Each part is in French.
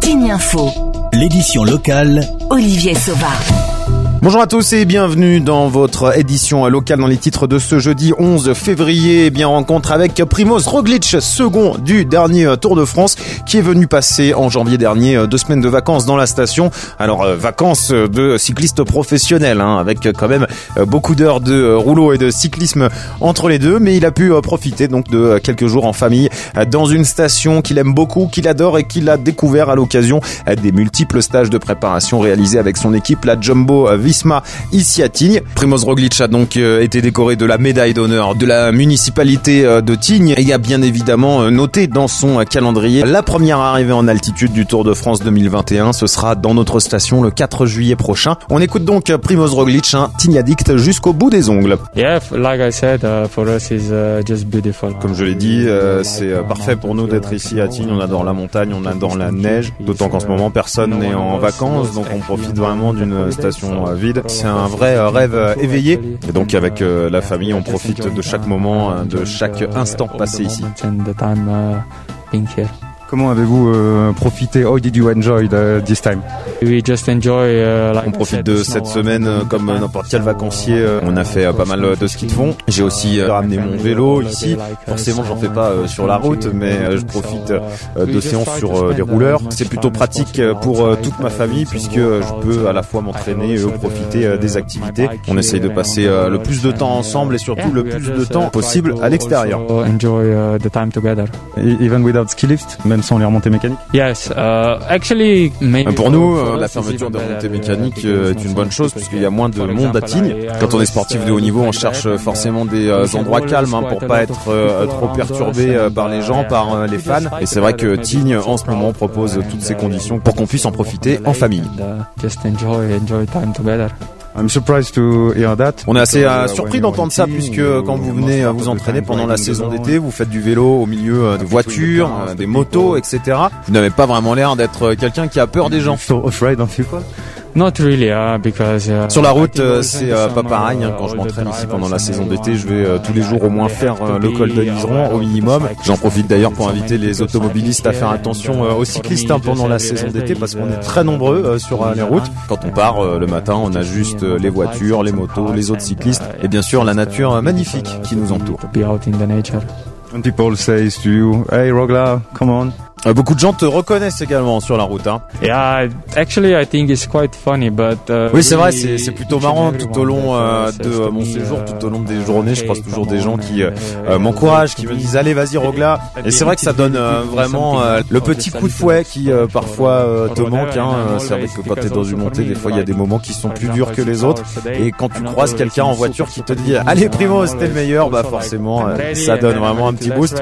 Tignes Info. L'édition locale. Olivier Sauva. Bonjour à tous et bienvenue dans votre édition locale dans les titres de ce jeudi 11 février. Bien rencontre avec Primoz Roglic, second du dernier Tour de France, qui est venu passer en janvier dernier 2 semaines de vacances dans la station. Alors vacances de cycliste professionnel, avec quand même beaucoup d'heures de rouleau et de cyclisme entre les deux, mais il a pu profiter donc de quelques jours en famille dans une station qu'il aime beaucoup, qu'il adore et qu'il a découvert à l'occasion des multiples stages de préparation réalisés avec son équipe, la Jumbo Visma ici à Tignes. Primoz Roglic a donc été décoré de la médaille d'honneur de la municipalité de Tignes et a bien évidemment noté dans son calendrier la première arrivée en altitude du Tour de France 2021. Ce sera dans notre station le 4 juillet prochain. On écoute donc Primoz Roglic, un Tignes addict jusqu'au bout des ongles. Yeah, like I said, for us is just beautiful. Comme je l'ai dit, c'est parfait pour nous d'être ici à Tignes. On adore la montagne, on adore la neige, d'autant qu'en ce moment personne n'est en vacances, donc on profite vraiment d'une station vide. C'est un vrai rêve éveillé. Et donc avec la famille, on profite de chaque moment, de chaque instant passé ici. Comment avez-vous profité? How did you enjoy this time? We just enjoy. On profite de cette semaine comme n'importe quel vacancier. On a fait pas mal de ski de fond. J'ai aussi ramené mon vélo ici. Forcément, j'en fais pas sur la route, mais je profite de séances sur les rouleurs. C'est plutôt pratique pour toute ma famille puisque je peux à la fois m'entraîner et profiter des activités. On essaye de passer le plus de temps ensemble et surtout le plus de temps possible à l'extérieur. Enjoy the time together. Even without ski lift, même sans les remontées mécaniques? Yes, actually, pour nous, la fermeture des remontées mécaniques est une bonne chose puisqu'il y a moins de monde à Tignes. Quand on est sportif de haut niveau, on cherche forcément des endroits calmes pour pas être trop perturbé par les gens, par les fans. Et c'est vrai que Tignes, en ce moment, propose toutes ces conditions pour qu'on puisse en profiter en famille. Just enjoy time together. I'm surprised to hear that. On est assez surpris d'entendre ça puisque quand vous venez vous entraîner pendant la saison d'été, vous faites du vélo au milieu des voitures, des motos, etc. Vous n'avez pas vraiment l'air d'être quelqu'un qui a peur des gens. So afraid of people? Not really, because sur la route, c'est pas pareil. Quand je m'entraîne ici pendant la saison d'été, je vais tous les jours au moins faire le col de l'Iseran au minimum. J'en profite d'ailleurs pour inviter les automobilistes à faire attention aux cyclistes pendant la saison d'été parce qu'on est très nombreux sur les routes. Quand on part le matin, on a juste les voitures, les motos, les autres cyclistes et bien sûr la nature magnifique qui nous entoure. Be out in the nature. When people say to you, "Hey Rogla, come on." Beaucoup de gens te reconnaissent également sur la route. Yeah, actually I think it's quite funny, but oui, c'est vrai, c'est plutôt marrant tout au long de mon séjour, tout au long des journées. Je croise toujours des gens qui m'encouragent, qui me disent allez, vas-y Rogla. Et c'est vrai que ça donne vraiment le petit coup de fouet qui parfois te manque. C'est vrai que quand t'es dans une montée, des fois il y a des moments qui sont plus durs que les autres. Et quand tu croises quelqu'un en voiture qui te dit allez Primoz, t'es le meilleur, bah forcément ça donne vraiment un petit boost.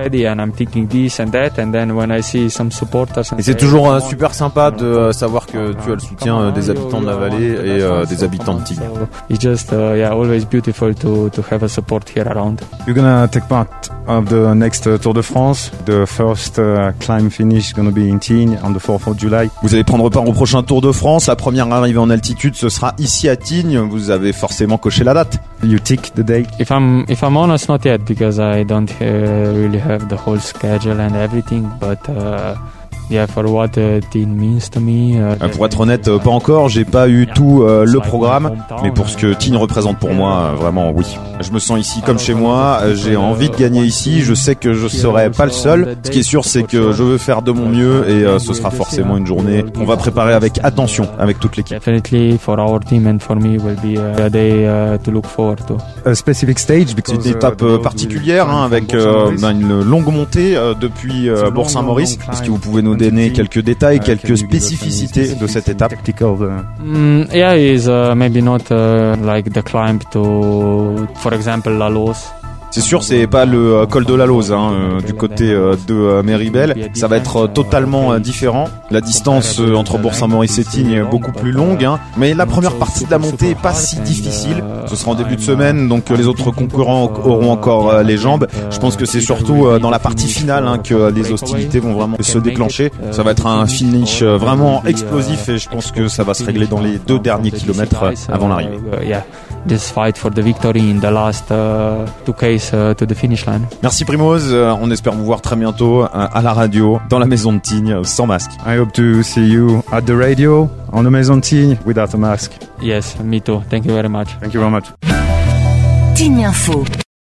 Et c'est toujours super sympa de savoir que tu as le soutien des habitants de la vallée et des habitants de Tignes. It's just always beautiful to have a support here around. You're gonna take part of the next Tour de France. The first climb finish is gonna be in Tignes on the 4th of July. Vous allez prendre part au prochain Tour de France. La première arrivée en altitude, ce sera ici à Tignes. Vous avez forcément coché la date. You tick the date. If I'm honest, not yet because I don't really have the whole schedule and everything, but yeah, for what it means to me. Pour être honnête, pas encore. J'ai pas eu tout le programme, mais pour ce que Tignes représente pour moi, vraiment oui. Je me sens ici comme chez moi. J'ai envie de gagner ici. Je sais que je serai pas le seul. Ce qui est sûr, c'est que je veux faire de mon mieux et ce sera forcément une journée qu'on va préparer avec attention avec toute l'équipe. Definitely for our team and for me will be a day to look forward to. A specific stage because c'est une étape particulière avec une longue montée depuis Bourg-Saint-Maurice. Est-ce que vous pouvez nous donner quelques détails, quelques spécificités de cette étape? Yeah, is maybe not like the climb to, for example, La Lose. C'est sûr, c'est pas le col de la Lose du côté de Méribel. Ça va être totalement différent. La distance entre Bourg-Saint-Maurice et Tignes est beaucoup plus longue, mais la première partie de la montée est pas si difficile. Ce sera en début de semaine, donc les autres concurrents auront encore les jambes. Je pense que c'est surtout dans la partie finale que les hostilités vont vraiment se déclencher. Ça va être un finish vraiment explosif et je pense que ça va se régler dans les 2 derniers kilomètres avant l'arrivée. just fight for the victory in the last 2Ks to the finish line. Merci Primoz, on espère vous voir très bientôt à la radio, dans la maison de Tignes, sans masque. I hope to see you at the radio, on the Maison de Tignes, without a mask. Yes, me too. Thank you very much. Thank you very much. Tignes Info.